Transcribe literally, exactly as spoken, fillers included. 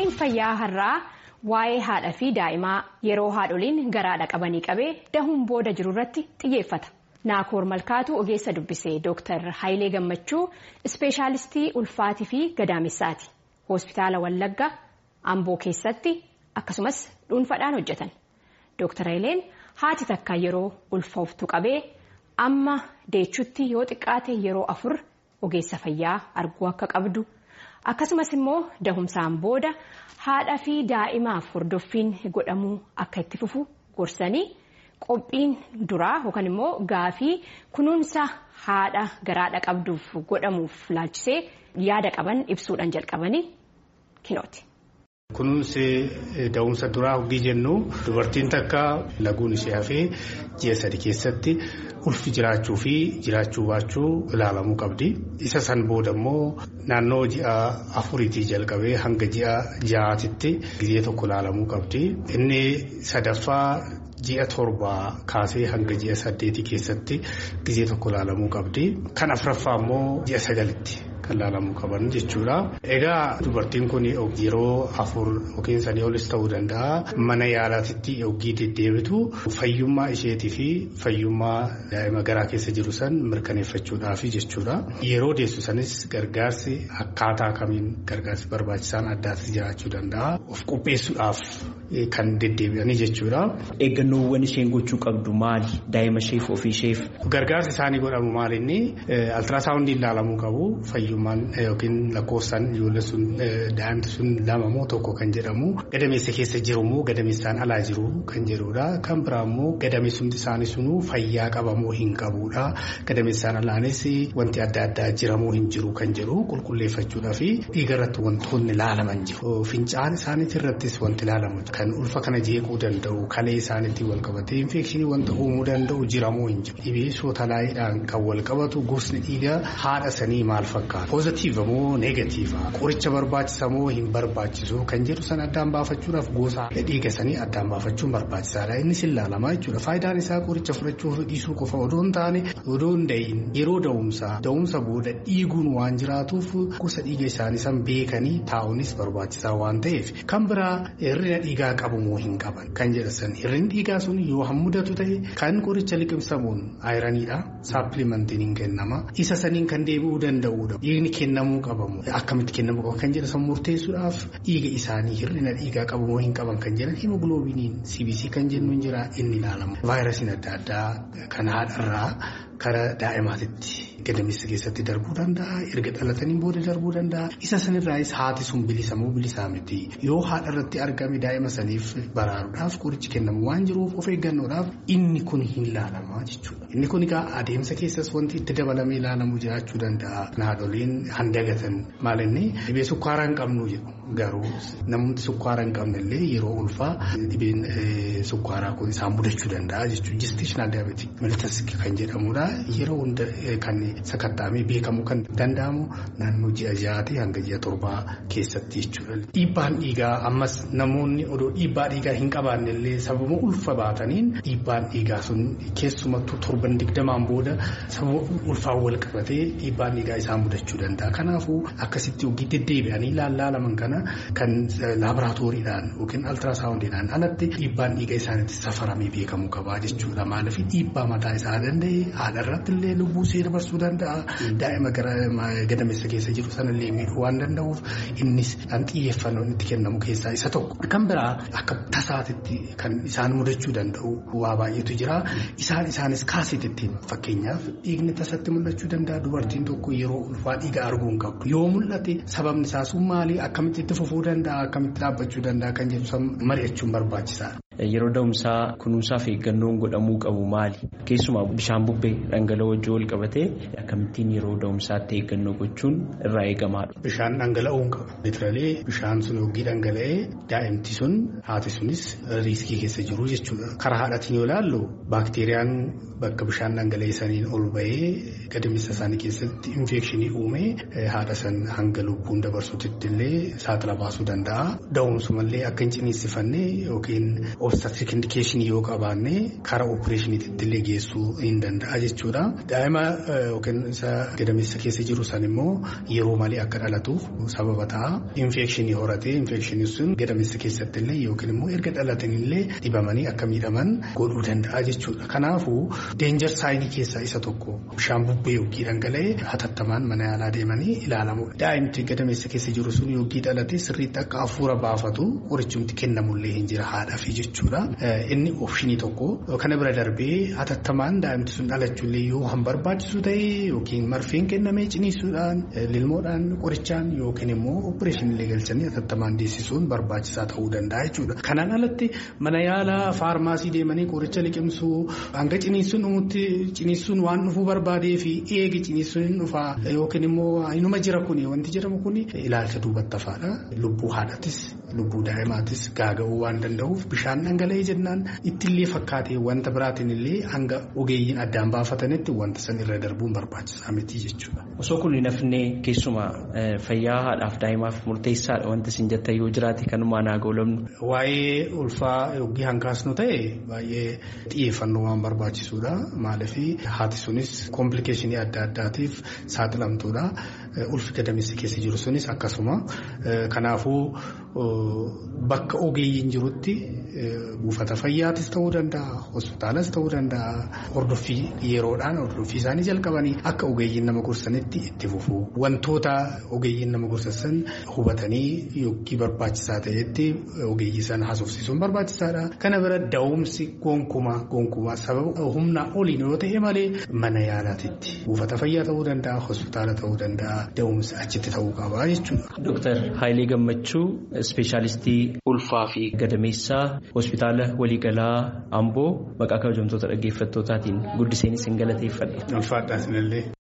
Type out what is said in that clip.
Qophiin fayyaa har'aa waa'ee haadha fi daa'imaa yeroo haadholiin garaadha qabanii qabee dahuun booda jiru irratti xiyyeeffata. Naakoor Malkaatu ogeessa dubbisee Dooktar Hayilee Gammachuu ispeeshaalistii ulfaatii fi gadaamessaati. Hospitaala Wallaggaa Amboo keessatti akkasumas dhuunfaadhaan hojjetan. Dooktar Hayileen haati takka yeroo ulfooftu qabee amma deechuutti yoo xiqqaate yeroo afur ogeessa fayyaa arguu akka qabdu. Akkasumas immoo dahumsaan booda haadha fi daa'imaaf hordoffiin godhamuu akka itti fufu gorsanii qophiin duraa yookaan immoo gaafii kunuunsa haadha garaadha qabduuf godhamuuf laalchisee yaada qaban ibsuudhaan jalqabanii kinooti. Kunuunsi da'umsa duraa hogii jennu dubartiin takka laguun ishee hafee ji'a sadii keessatti ulfi jiraachuu fi jiraachuu baachuu ilaalamuu qabdi. Isa san booda immoo naannoo ji'a afuriitii jalqabee hanga ji'a ja'aatitti gizee tokko ilaalamuu qabdi. Inni sadaffaa ji'a torbaa kaasee hanga ji'a saddeetii keessatti gizee tokko ilaalamuu qabdi. Kan afuraffaa immoo ji'a sagalitti kan ilaalamuu qaban jechuudha. Egaa dubartiin kun yeroo afur yookiin sanii olis ta'uu danda'a mana yaalaatitti yookiin deddeebitu fayyummaa isheetii fi fayyummaa daa'ima garaa keessa jiru san mirkaneeffachuudhaaf jechuudha. Yeroo deessu sanis gargaarsi akkaataa kamiin gargaarsi barbaachisaan addaatti jiraachuu danda'a. Of qopheessuudhaaf kan deddeebi'anii jechuudha. Eeggannoowwan isheen gochuu qabdu maali? Daa'ima isheef ofii isheef. Gargaarsi isaanii godhamu maalinni altiraasaawundii ilaalamuu qabu. Fayyummaan yookiin lakkoofsaan ijoollee sun daa'imti sun lama moo tokko kan jedhamu gadameessa keessa jiru moo gadameessaan alaa jiru kan jedhudha. Kan biraa immoo gadameessumti isaanii sunuu fayyaa qaba moo hin qabudha. Gadameessaan alaanis wanti adda addaa jira moo hin jiru kan jedhu qulqulleeffachuudhaa fi dhiiga irratti wantoonni ilaalaman jiru. Fincaan isaaniitti irrattis wanti ilaalamu kan ulfa kana jeequu danda'u kalee isaaniitti wal qabatee infekshinii wanta uumuu danda'u jira moo hin jiru. Dhibee sootalaayidhaan kan wal qabatu gosni dhiigaa haadha sanii maal fakkaata? Poozitiiva moo neegatiiva? Qoricha barbaachisa moo hin barbaachisu kan jedhu san addaan baafachuudhaaf gosa dhiiga sanii addaan baafachuun barbaachisaadha. Innis ilaalamaa jechuudha. Faayidaan isaa qoricha fudhachuuf dhiisuu qofa odoo hin taane odoo hin da'iin yeroo da'umsaa da'umsa booda dhiiguun waan jiraatuuf gosa dhiiga isaanii san beekanii taa'uunis barbaachisaa waan ta'eef kan biraa hir'ina dhiigaa qabu moo hin qaban kan jedhasan hir'inni dhiigaa sun yoo hammudatu ta'e kan qoricha liqimsamuun ayiraniidha. Saapilimentiin hin kennama. Isa saniin kan deebi'uu danda'udha. Dhiigni kennamuu qabamu akkamitti kennamuu qaba kan jedhasan murteessuudhaaf dhiiga isaanii hir'ina dhiigaa qabu moo hin qaban kan jedhan himoogiloobiiniin C B C kan jennu hin jira inni ilaalamu. Vaayirasiin adda addaa kan haadharraa karaa daa'imaatitti gadameessa keessatti darbuu danda'a. Erga dhalatanii booda darbuu danda'a. Isa sanirraayis haati sun bilisa moo bilisaa miti. Yoo haadharratti argame daa'ima saniif baraaruudhaaf qorichi kennamu waan jiruuf of eeggannoodhaaf inni kun hin ilaalamaa jechuudha. Inni kun egaa adeemsa keessas wanti itti dabalamee ilaalamu jiraachuu danda'a. Haadholiin handagatan maal inni dhibee sukkaaraa hin qabnu jedhu garuu namoonni sukkaaraa hin qabnellee yeroo ulfaa dhibeen sukkaaraa kun isaan mudachuu danda'a jechuudha. Gestational diabetic mellitus kan jedhamudha. Yeroo hunda kan sakattaamee beekamuu kan danda'amu naannoo ji'a ja'aatii hanga ji'a torbaa keessatti jechuudha. Dhiibbaan dhiigaa ammas namoonni odoo dhiibbaa dhiigaa hin qabaannellee sababa ulfa baataniin dhiibbaan dhiigaa sun keessumattuu torban digdamaan booda sababa ulfaan wal qabatee dhiibbaan dhiigaa isaan mudachuu danda'a. Kanaafuu akkasitti hojii deddeebi'anii ilaalaman kana kan laaboraatooriidhaan yookiin altiraasaawundiidhaan alatti dhiibbaan dhiigaa isaaniitti safaramee beekamuu qaba jechuudha. Maaliif dhiibbaa mataa isaa danda'e haadharratti illee lubbuu ishee dabarsuu danda'a. Daa'ima gadameessa keessa jiru sanallee miidhuu waan danda'uuf innis kan xiyyeeffannoon itti kennamu keessaa isa tokko. Kan biraa akka tasaatitti kan isaan mudachuu danda'u waa baay'eetu jira. Isaan isaanis kaasetitti fakkeenyaaf dhiigni tasatti mul'achuu danda'a. Dubartiin tokko yeroo ulfaa dhiiga arguu hin qabdu. Yoo mul'ate sababni isaas maali? Akkamitti itti fufuu danda'a? Akkamitti dhaabbachuu danda'a? Kan jedhu mari'achuun barbaachisaadha. Yeroo da'umsaa kunuunsaa fi eeggannoon godhamuu qabu maali? Keessumaa bishaan bubbee dhangala'oo wajjin wal qabatee akkamittiin yeroo da'umsaatti eeggannoo gochuun irraa eegamaadha? Bishaan dhangala'uu hin qabu. Litiralee bishaan sun hogii dhangala'ee daa'imti sun haati sunis riiskii keessa jiru jechuudha. Karaa haadhatiin yoo ilaallu baakteeriyaan bakka bishaan dhangala'ee saniin ol bahee gadameessa isaanii keessatti infekshinii uumee haadha san hanga lubbuun dabarsuutti illee saaxila baasuu danda'a. Da'umsumallee akka hin ciniinsifannee yookiin obstetric indication yoo qabaanne karaa opereeshiniitti illee geessuu hin danda'a jechuudha. Daa'ima yookiin isa gadameessa keessa jiru san immoo yeroo malee akka dhalatuuf sababa ta'a. Infekshinii horatee infekshinii sun gadameessa keessatti illee yookiin immoo erga dhalatan illee dhibamanii akka miidhaman godhuu danda'a jechuudha. Kanaafuu deenjar saayinii keessaa isa tokko bishaan bubbee yookiin dhangala'ee hatattamaan mana yaalaa deemanii ilaalamu. Daa'imti gadameessa keessa jiru sun yookiin dhalatee sirriitti akka hafuura baafatu qorichumti kennamullee hin jira haadhaaf jechuudha. Inni oopshinii tokko kana bira darbee hatattamaan daa'imti sun dhalachuullee yoo han barbaachisu ta'e yookiin marfeen kennamee ciniisuudhaan lilmoodhaan qorichaan yookiin immoo opereeshiniilee galchanii hatattamaan deessisuun barbaachisaa ta'uu danda'a jechuudha. Kanaan alatti mana yaalaa faarmaasii deemanii qoricha liqimsuu hanga ciniisuun dhumutti ciniisuun waan dhufuu barbaadee fi eegi ciniisuun hin dhufaa yookiin immoo inuma jira kuni wanti jedhamu kuni ilaalcha duubatti hafaadha. Lubbuu haadhatis lubbuu daa'imaatis gaaga'uu waan danda'uuf bishaan dhangala'ee jennaan ittillee fakkaatee wanta biraatiin illee hanga ogeeyyiin addaan baafatanitti wanta san irra darbuun barbaachisaa miti jechuudha. Osoo kun hin hafne keessumaa fayyaa haadhaaf daa'imaaf murteessaadha wanti isin jettan yoo jiraate kanumaan haa goolamnu. Waa'ee ulfaa yookiin hankaasnu ta'e baay'ee xiyyeeffannoo waan barbaachisuudha. Maaliif haati sunis komplikeeshinii adda addaatiif saaxilamtuudha. Ulfi gadameessa keessa jiru sunis akkasuma. Kanaafuu bakka ogeeyyiin jirutti buufata fayyaatis ta'uu danda'a, hospitaalas ta'uu danda'a. Hordoffii yeroodhaan hordoffii isaanii jalqabanii akka ogeeyyiin nama gorsanitti itti fufu. Wantoota ogeeyyiin nama gorsan hubatanii yookiin barbaachisaa ta'etti ogeeyyii sana haasofsiisuun barbaachisaadha. Kana bira da'umsi gonkumaa gonkumaa sababa humna oliin yoo ta'e malee mana yaalaatitti buufata fayyaa ta'uu danda'a, hospitaala ta'uu danda'a, da'umsi achitti ta'uu qaba jechuudha. Dooktar Haayilee Gammachuu ispeeshaalistii ulfaa fi gadameessaa hospitaala waliigalaa Amboo maqaa kabajamtoota dhaggeeffattootaatiin guddiseen isin galateeffadha. Ulfaadhaan isinillee.